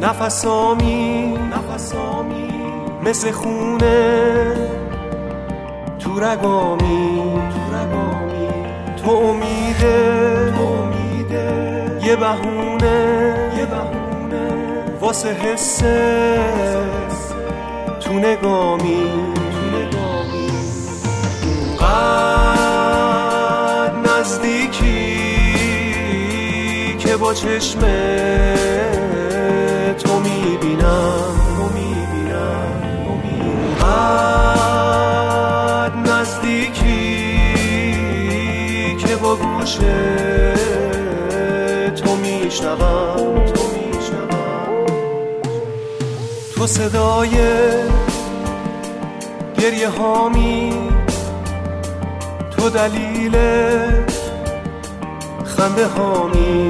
نفسامی مثل خونه تو رگامی تو امیده یه بهونه واسه حسه تو نگامی اونقدر نزدیکی که با چشم تو میبینم اونقدر نزدیکی که با گوش تو میشنوم تو صدای گریه هامی تو دلیل خنده هامی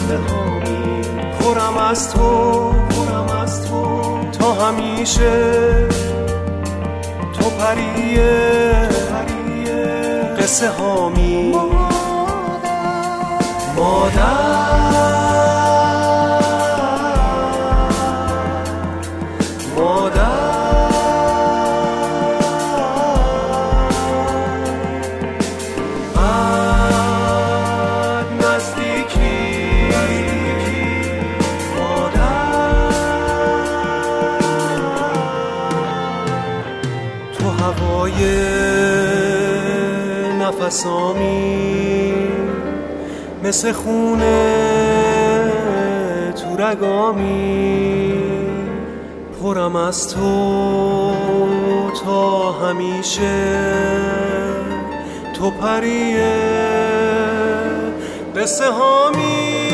پرم از تو تا همیشه تو پریه قصه هامی نفسامی مثل خونه تو رگامی پرم از تو تا همیشه تو پریه قصه هامی